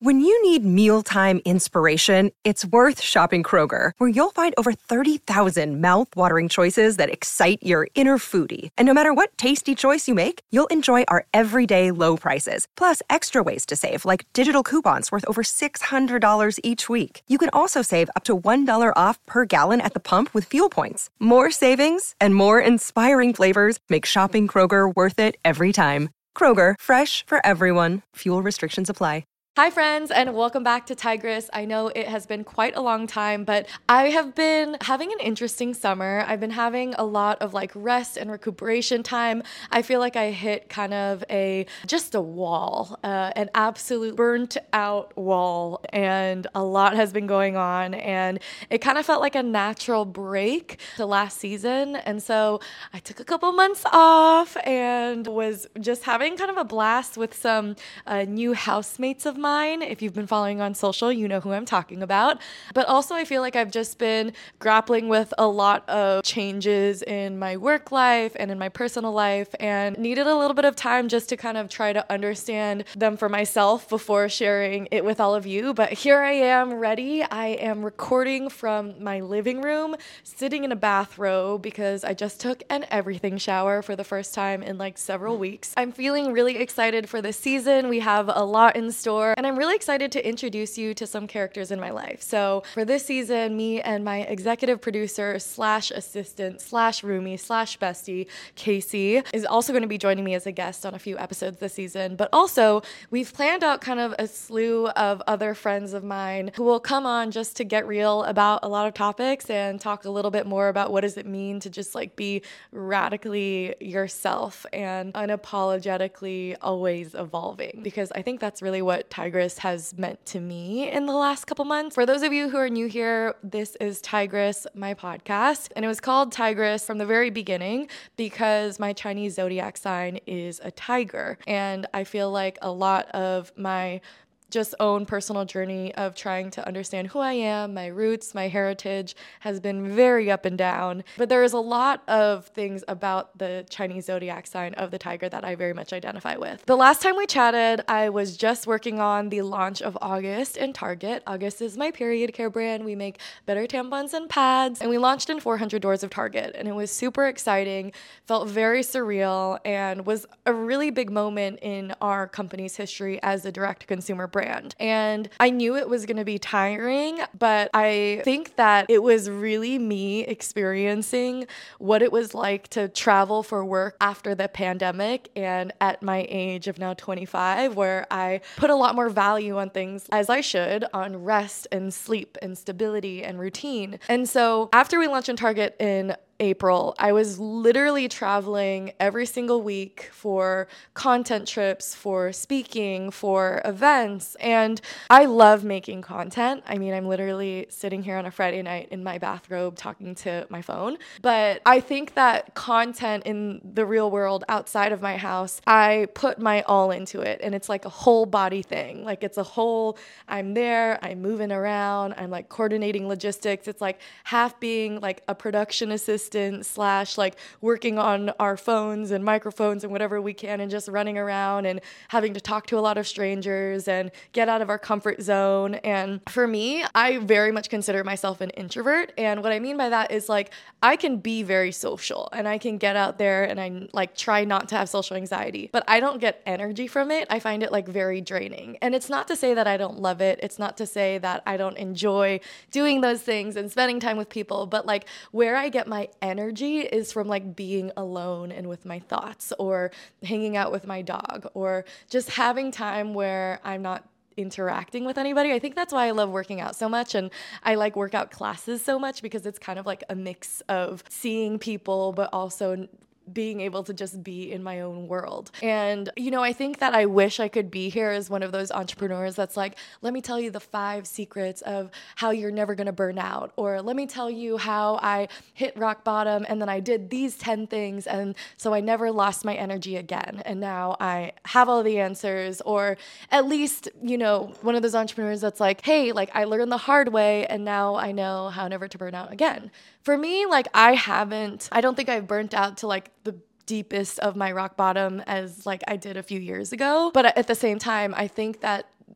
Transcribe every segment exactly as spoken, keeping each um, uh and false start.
When you need mealtime inspiration, it's worth shopping Kroger, where you'll find over thirty thousand mouth-watering choices that excite your inner foodie. And no matter what tasty choice you make, you'll enjoy our everyday low prices, plus extra ways to save, like digital coupons worth over six hundred dollars each week. You can also save up to one dollar off per gallon at the pump with fuel points. More savings and more inspiring flavors make shopping Kroger worth it every time. Kroger, fresh for everyone. Fuel restrictions apply. Hi friends, and welcome back to Tigress. I know it has been quite a long time, but I have been having an interesting summer. I've been having a lot of like rest and recuperation time. I feel like I hit kind of a, just a wall, uh, an absolute burnt out wall, and a lot has been going on, and it kind of felt like a natural break to last season. And so I took a couple months off and was just having kind of a blast with some uh, new housemates of mine. If you've been following on social, you know who I'm talking about. But also I feel like I've just been grappling with a lot of changes in my work life and in my personal life, and needed a little bit of time just to kind of try to understand them for myself before sharing it with all of you. But here I am ready. I am recording from my living room, sitting in a bathrobe because I just took an everything shower for the first time in like several weeks. I'm feeling really excited for this season. We have a lot in store, and I'm really excited to introduce you to some characters in my life. So for this season, me and my executive producer slash assistant slash roomie slash bestie, Casey, is also going to be joining me as a guest on a few episodes this season. But also, we've planned out kind of a slew of other friends of mine who will come on just to get real about a lot of topics and talk a little bit more about what does it mean to just like be radically yourself and unapologetically always evolving. Because I think that's really what Tigress has meant to me in the last couple months. For those of you who are new here, this is Tigress, my podcast, and it was called Tigress from the very beginning because my Chinese zodiac sign is a tiger, and I feel like a lot of my just own personal journey of trying to understand who I am, my roots, my heritage has been very up and down. But there is a lot of things about the Chinese zodiac sign of the tiger that I very much identify with. The last time we chatted, I was just working on the launch of August in Target. August is my period care brand. We make better tampons and pads, and we launched in four hundred doors of Target, and it was super exciting, felt very surreal, and was a really big moment in our company's history as a direct-to-consumer brand. And I knew it was going to be tiring, but I think that it was really me experiencing what it was like to travel for work after the pandemic, and at my age of now twenty-five, where I put a lot more value on things, as I should, on rest and sleep and stability and routine. And so after we launched in Target in April, I was literally traveling every single week for content trips, for speaking, for events, and I love making content. I mean, I'm literally sitting here on a Friday night in my bathrobe talking to my phone, but I think that content in the real world outside of my house, I put my all into it, and it's like a whole body thing. Like it's a whole, I'm there, I'm moving around, I'm like coordinating logistics. It's like half being like a production assistant slash like working on our phones and microphones and whatever we can, and just running around and having to talk to a lot of strangers and get out of our comfort zone. And for me, I very much consider myself an introvert. And what I mean by that is like I can be very social and I can get out there and I like try not to have social anxiety, but I don't get energy from it. I find it like very draining. And it's not to say that I don't love it. It's not to say that I don't enjoy doing those things and spending time with people, but like where I get my energy is from like being alone and with my thoughts, or hanging out with my dog, or just having time where I'm not interacting with anybody. I think that's why I love working out so much, and I like workout classes so much, because it's kind of like a mix of seeing people but also being able to just be in my own world. And, you know, I think that I wish I could be here as one of those entrepreneurs that's like, let me tell you the five secrets of how you're never going to burn out, or let me tell you how I hit rock bottom and then I did these ten things and so I never lost my energy again, and now I have all the answers. Or at least, you know, one of those entrepreneurs that's like, hey, like I learned the hard way and now I know how never to burn out again. For me, like I haven't, I don't think I've burnt out to like the deepest of my rock bottom as like I did a few years ago. But at the same time, I think that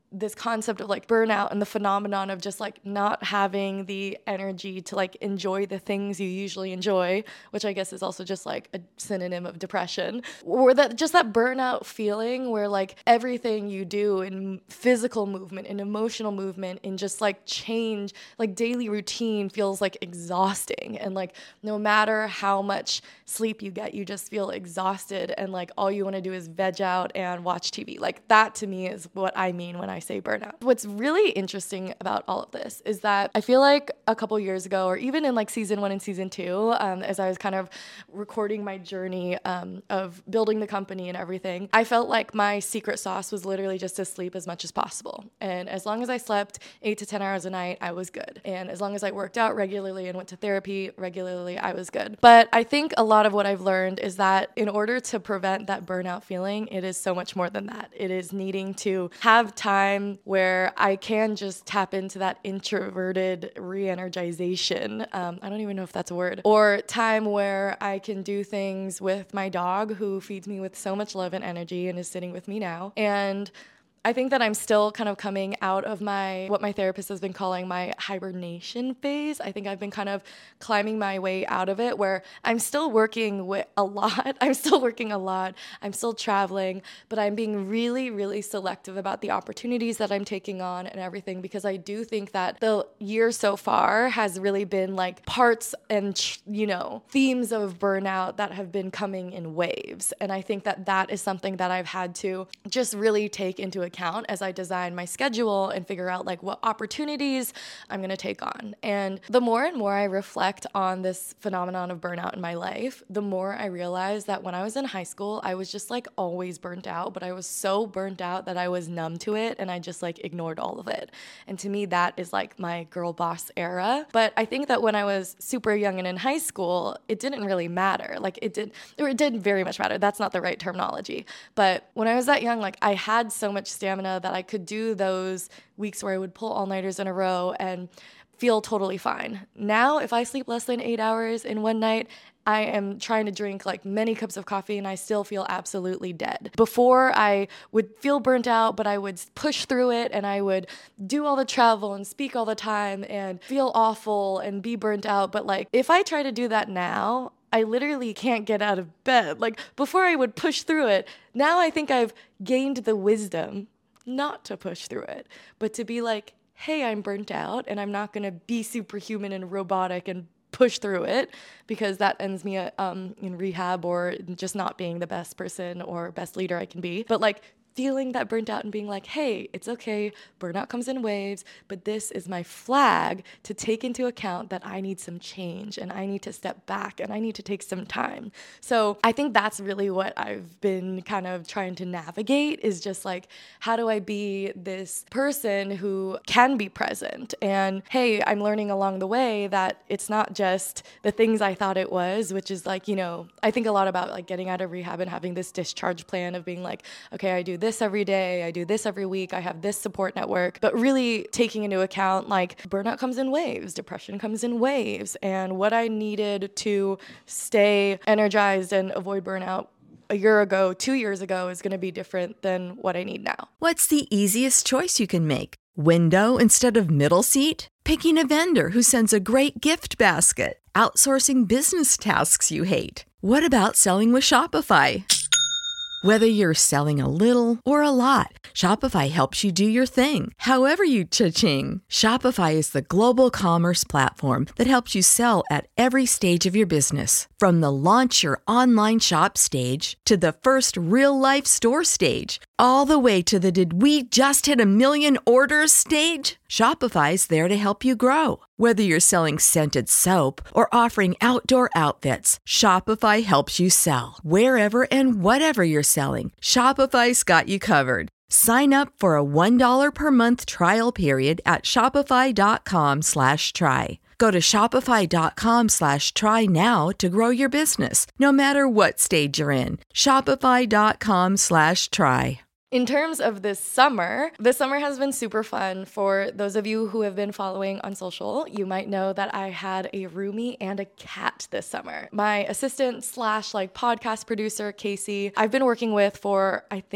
this concept of like burnout and the phenomenon of just like not having the energy to like enjoy the things you usually enjoy, which I guess is also just like a synonym of depression, or that just that burnout feeling where like everything you do in physical movement, in emotional movement, in just like change, like daily routine feels like exhausting. And like no matter how much sleep you get, you just feel exhausted and like all you want to do is veg out and watch T V. Like that to me is what I mean when I say burnout. What's really interesting about all of this is that I feel like a couple years ago, or even in like season one and season two, um, as I was kind of recording my journey um, of building the company and everything, I felt like my secret sauce was literally just to sleep as much as possible. And as long as I slept eight to ten hours a night, I was good. And as long as I worked out regularly and went to therapy regularly, I was good. But I think a lot of what I've learned is that in order to prevent that burnout feeling, it is so much more than that. It is needing to have time where I can just tap into that introverted re-energization. Um, I don't even know if that's a word. Or time where I can do things with my dog, who feeds me with so much love and energy and is sitting with me now. And I think that I'm still kind of coming out of my, what my therapist has been calling my hibernation phase. I think I've been kind of climbing my way out of it, where I'm still working with a lot. I'm still working a lot. I'm still traveling, but I'm being really, really selective about the opportunities that I'm taking on and everything, because I do think that the year so far has really been like parts and, you know, themes of burnout that have been coming in waves. And I think that that is something that I've had to just really take into account as I design my schedule and figure out like what opportunities I'm going to take on. And the more and more I reflect on this phenomenon of burnout in my life, the more I realize that when I was in high school, I was just like always burnt out, but I was so burnt out that I was numb to it and I just like ignored all of it. And to me, that is like my girl boss era. But I think that when I was super young and in high school, it didn't really matter. Like it did, or it did very much matter. That's not the right terminology. But when I was that young, like I had so much stamina that I could do those weeks where I would pull all-nighters in a row and feel totally fine. Now, if I sleep less than eight hours in one night, I am trying to drink like many cups of coffee and I still feel absolutely dead. Before, I would feel burnt out, but I would push through it and I would do all the travel and speak all the time and feel awful and be burnt out. But like, if I try to do that now, I literally can't get out of bed. Like before I would push through it. Now I think I've gained the wisdom not to push through it, but to be like, hey, I'm burnt out and I'm not going to be superhuman and robotic and push through it, because that ends me um, in rehab or just not being the best person or best leader I can be. But like feeling that burnt out and being like, hey, it's okay, burnout comes in waves, but this is my flag to take into account that I need some change and I need to step back and I need to take some time. So I think that's really what I've been kind of trying to navigate, is just like, how do I be this person who can be present? And hey, I'm learning along the way that it's not just the things I thought it was, which is like, you know, I think a lot about like getting out of rehab and having this discharge plan of being like, okay, I do this this every day, I do this every week, I have this support network, but really taking into account like burnout comes in waves, depression comes in waves, and what I needed to stay energized and avoid burnout a year ago, two years ago is going to be different than what I need now. What's the easiest choice you can make? Window instead of middle seat? Picking a vendor who sends a great gift basket? Outsourcing business tasks you hate? What about selling with Shopify? Whether you're selling a little or a lot, Shopify helps you do your thing, however you cha-ching. Shopify is the global commerce platform that helps you sell at every stage of your business. From the launch your online shop stage to the first real-life store stage, all the way to the did we just hit a million orders stage. Shopify's there to help you grow. Whether you're selling scented soap or offering outdoor outfits, Shopify helps you sell. Wherever and whatever you're selling, Shopify's got you covered. Sign up for a one dollar per month trial period at shopify.com slash try. Go to shopify.com slash try now to grow your business, no matter what stage you're in. Shopify.com slash try. In terms of this summer, this summer has been super fun. For those of you who have been following on social, you might know that I had a roomie and a cat this summer. My assistant slash like podcast producer, Casey, I've been working with for, I think,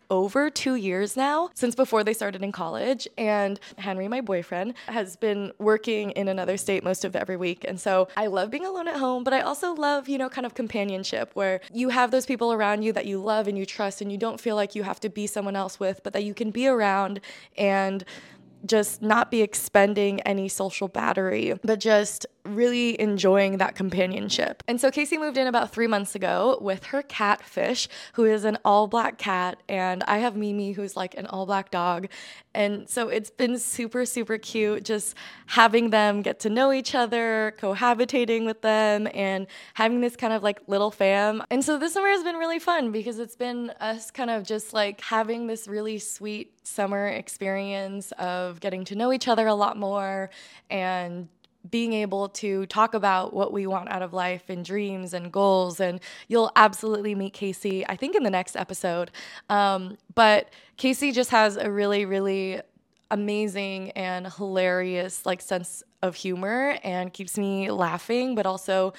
over two years now, since before they started in college. And Henry, my boyfriend, has been working in another state most of every week. And so I love being alone at home, but I also love, you know, kind of companionship where you have those people around you that you love and you trust and you don't feel like you have to be someone else with, but that you can be around and just not be expending any social battery, but just really enjoying that companionship. And so Casey moved in about three months ago with her cat Fish, who is an all black cat, and I have Mimi, who's like an all black dog. And so it's been super, super cute just having them get to know each other, cohabitating with them, and having this kind of like little fam. And so this summer has been really fun because it's been us kind of just like having this really sweet summer experience of getting to know each other a lot more and being able to talk about what we want out of life and dreams and goals. And you'll absolutely meet Casey, I think, in the next episode. Um, but Casey just has a really, really amazing and hilarious like sense of humor and keeps me laughing. But also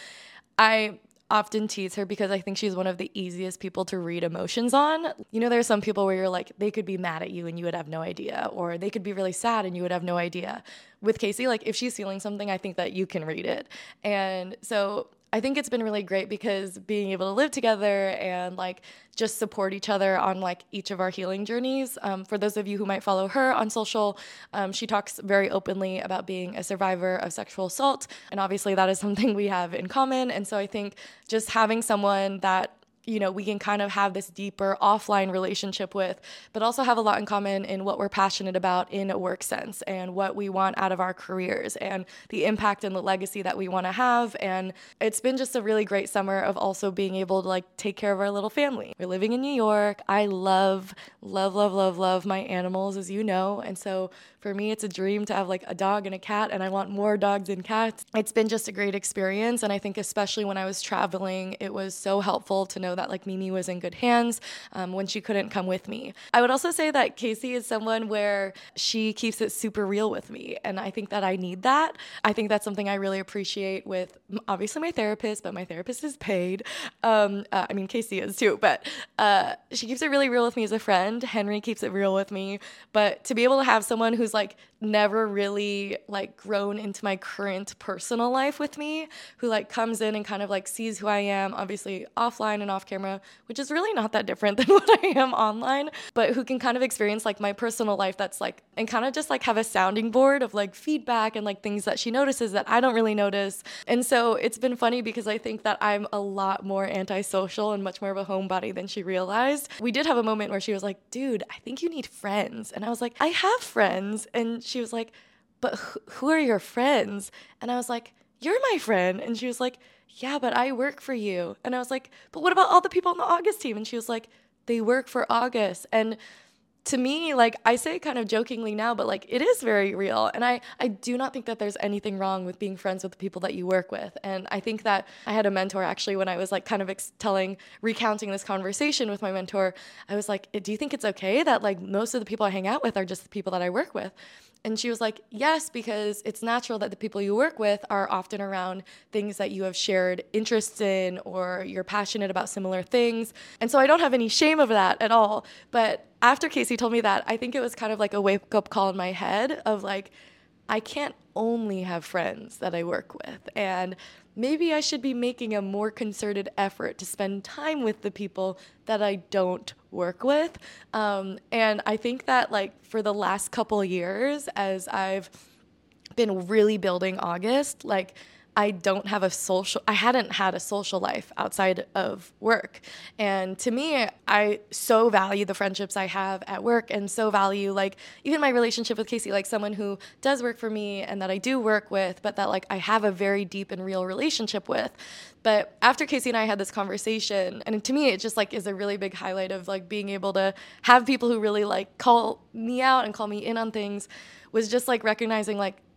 I often tease her because I think she's one of the easiest people to read emotions on. You know, there are some people where you're like, they could be mad at you and you would have no idea, or they could be really sad and you would have no idea. With Casey, like if she's feeling something, I think that you can read it. And so I think it's been really great because being able to live together and like just support each other on like each of our healing journeys. Um, for those of you who might follow her on social, um, she talks very openly about being a survivor of sexual assault. And obviously that is something we have in common. And so I think just having someone that you know, we can kind of have this deeper offline relationship with, but also have a lot in common in what we're passionate about in a work sense and what we want out of our careers and the impact and the legacy that we want to have. And it's been just a really great summer of also being able to like take care of our little family. We're living in New York. I love, love, love, love, love my animals, as you know. And so for me, it's a dream to have like a dog and a cat, and I want more dogs and cats. It's been just a great experience. And I think especially when I was traveling, it was so helpful to know that like Mimi was in good hands um, when she couldn't come with me. I would also say that Casey is someone where she keeps it super real with me. And I think that I need that. I think that's something I really appreciate with obviously my therapist, but my therapist is paid. Um, uh, I mean, Casey is too, but uh, she keeps it really real with me as a friend. Henry keeps it real with me. But to be able to have someone who's like never really like grown into my current personal life with me, who like comes in and kind of like sees who I am, obviously offline and off camera, which is really not that different than what I am online, but who can kind of experience like my personal life that's like, and kind of just like have a sounding board of like feedback and like things that she notices that I don't really notice. And so it's been funny because I think that I'm a lot more antisocial and much more of a homebody than she realized. We did have a moment where she was like, dude, I think you need friends. And I was like, I have friends. And she was like, but wh- who are your friends? And I was like, you're my friend. And she was like, yeah, but I work for you. And I was like, but what about all the people on the August team? And she was like, they work for August. And to me, like I say kind of jokingly now, but like it is very real. And I, I do not think that there's anything wrong with being friends with the people that you work with. And I think that I had a mentor actually when I was like kind of ex- telling, recounting this conversation with my mentor, I was like, do you think it's okay that like most of the people I hang out with are just the people that I work with? And she was like, yes, because it's natural that the people you work with are often around things that you have shared interests in or you're passionate about similar things. And so I don't have any shame of that at all. But after Casey told me that, I think it was kind of like a wake-up call in my head of like, I can't only have friends that I work with. And maybe I should be making a more concerted effort to spend time with the people that I don't work with. Um, and I think that like for the last couple years, as I've been really building August, like I don't have a social, I hadn't had a social life outside of work. And to me, I so value the friendships I have at work and so value like even my relationship with Casey, like someone who does work for me and that I do work with, but that like I have a very deep and real relationship with. But after Casey and I had this conversation, and to me, it just like is a really big highlight of like being able to have people who really like call me out and call me in on things, was just like recognizing like,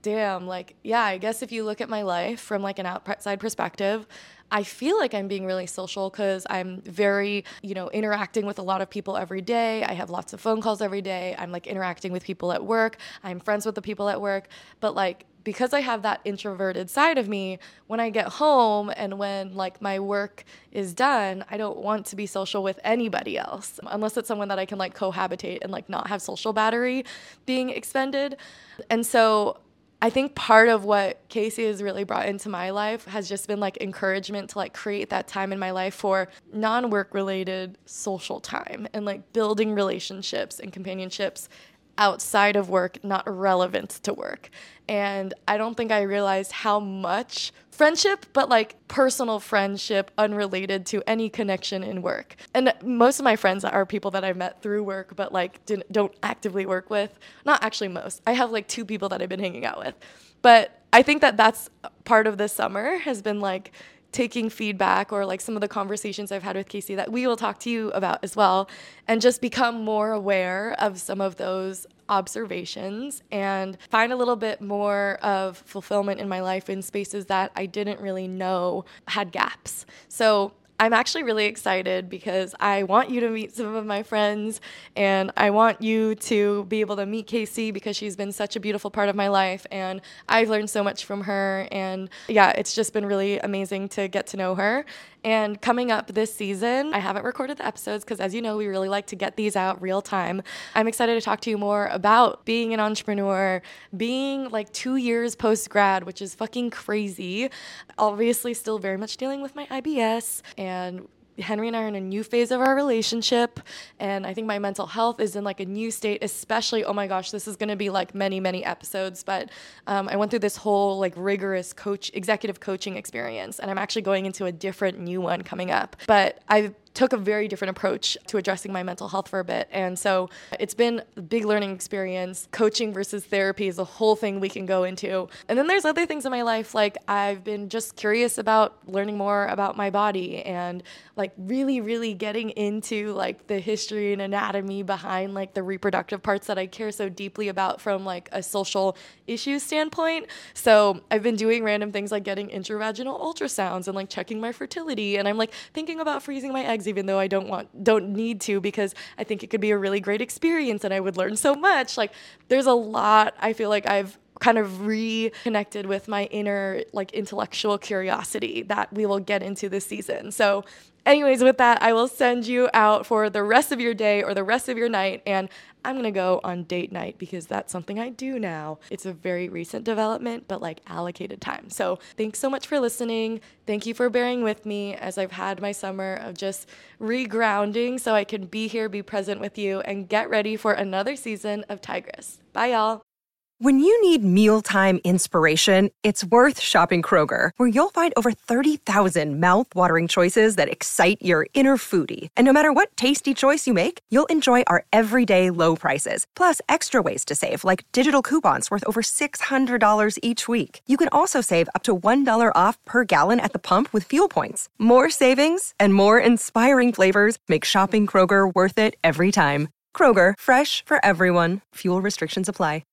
damn, like, yeah, I guess if you look at my life from like an outside perspective, I feel like I'm being really social because I'm very, you know, interacting with a lot of people every day. I have lots of phone calls every day. I'm like interacting with people at work. I'm friends with the people at work. But like, because I have that introverted side of me, when I get home and when like my work is done, I don't want to be social with anybody else unless it's someone that I can like cohabitate and like not have social battery being expended. And so I think part of what Casey has really brought into my life has just been like encouragement to like create that time in my life for non-work related social time and like building relationships and companionships outside of work, not relevant to work. And I don't think I realized how much friendship, but like personal friendship unrelated to any connection in work. And most of my friends are people that I've met through work, but like didn't, don't actively work with. Not actually most. I have like two people that I've been hanging out with. But I think that that's part of this summer has been like taking feedback or like some of the conversations I've had with Casey that we will talk to you about as well, and just become more aware of some of those observations and find a little bit more of fulfillment in my life in spaces that I didn't really know had gaps. So I'm actually really excited because I want you to meet some of my friends, and I want you to be able to meet Casey because she's been such a beautiful part of my life, and I've learned so much from her. And yeah, it's just been really amazing to get to know her. And coming up this season, I haven't recorded the episodes because, as you know, we really like to get these out real time. I'm excited to talk to you more about being an entrepreneur, being like two years post-grad, which is fucking crazy. Obviously, still very much dealing with my I B S, and Henry and I are in a new phase of our relationship, and I think my mental health is in like a new state, especially, oh my gosh, this is going to be like many, many episodes, but um, I went through this whole like rigorous coach, executive coaching experience, and I'm actually going into a different new one coming up, but I've took a very different approach to addressing my mental health for a bit. And so it's been a big learning experience. Coaching versus therapy is a whole thing we can go into. And then there's other things in my life, like I've been just curious about learning more about my body and like really, really getting into like the history and anatomy behind like the reproductive parts that I care so deeply about from like a social issue standpoint. So I've been doing random things like getting intravaginal ultrasounds and like checking my fertility. And I'm like thinking about freezing my eggs, even though I don't want, don't need to, because I think it could be a really great experience and I would learn so much. Like there's a lot I feel like I've kind of reconnected with my inner like intellectual curiosity that we will get into this season. So anyways, with that, I will send you out for the rest of your day or the rest of your night, and I'm going to go on date night because that's something I do now. It's a very recent development, but like allocated time. So thanks so much for listening. Thank you for bearing with me as I've had my summer of just regrounding so I can be here, be present with you, and get ready for another season of Tigress. Bye, y'all. When you need mealtime inspiration, it's worth shopping Kroger, where you'll find over thirty thousand mouth-watering choices that excite your inner foodie. And no matter what tasty choice you make, you'll enjoy our everyday low prices, plus extra ways to save, like digital coupons worth over six hundred dollars each week. You can also save up to one dollar off per gallon at the pump with fuel points. More savings and more inspiring flavors make shopping Kroger worth it every time. Kroger, fresh for everyone. Fuel restrictions apply.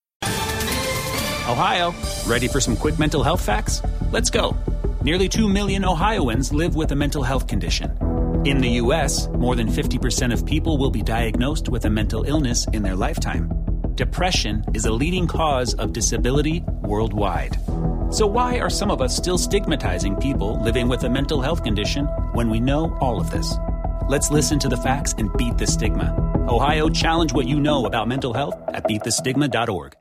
Ohio, ready for some quick mental health facts? Let's go. Nearly two million Ohioans live with a mental health condition. In the U S, more than fifty percent of people will be diagnosed with a mental illness in their lifetime. Depression is a leading cause of disability worldwide. So why are some of us still stigmatizing people living with a mental health condition when we know all of this? Let's listen to the facts and beat the stigma. Ohio, challenge what you know about mental health at beat the stigma dot org.